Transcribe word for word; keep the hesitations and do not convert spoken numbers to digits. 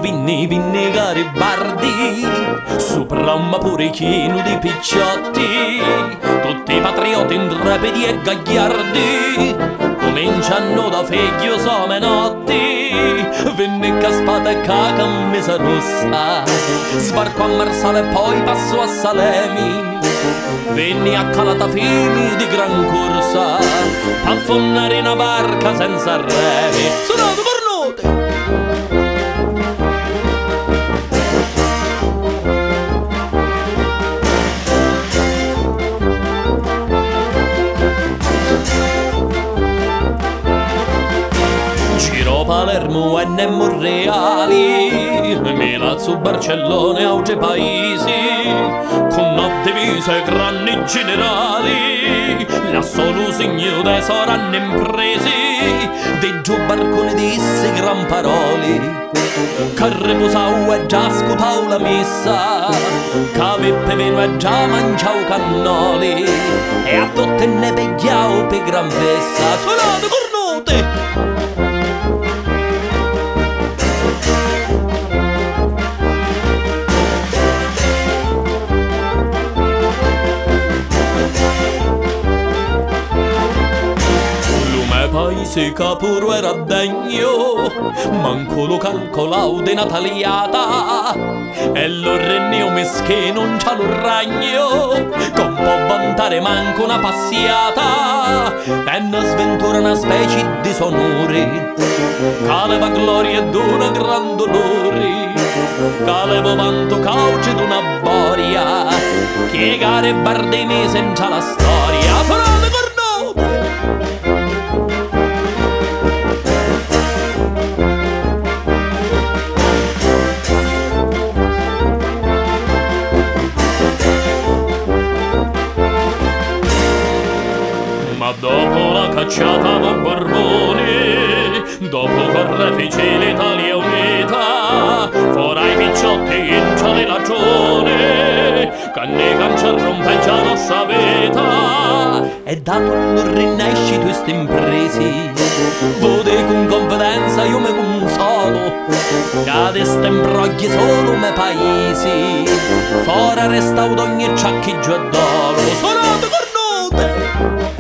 vinni, vinni Garibaldi, sopra un pure chino di picciotti, tutti patrioti intrepidi e gagliardi, cominciano da figlio somenotti, venne caspata e camisa rossa, sbarco a Marsala e poi passo a Salemi, venni a Calatafimi di gran corsa, affonnare una barca senza remi, suonato cornote! Giro Palermo e Nemmo Reali, Milano su Barcellona e altri paesi, con notte divise grandi generali, la solo segno dei saranno impresi, dei giù barconi disse gran paroli, che riposau e già scutau la messa, che vippe vino e già mangiau cannoli, e a tutte ne pigliau per gran festa, suonate cornote! Paese che pure era degno, manco lo calcolau de nataliata, e lo regno meschino non c'ha un ragno, con può vantare manco una passiata, e una sventura una specie di sonori, che leva gloria d'una gran dolore, che leva vanto cauce d'una boria, piegare bardemi senza la storia, suonate cornote! Ma dopo la cacciata da Borbone, dopo che refece l'Italia unita, fuori i picciotti in c'è ragione, che ne cancia rompe già nostra vita. E dato non rinnesci queste imprese, vode con confidenza io me consolo, che adesso imbrogli solo me paesi, fuori resta ogni ciacchiggio e dolo, suonate cornote!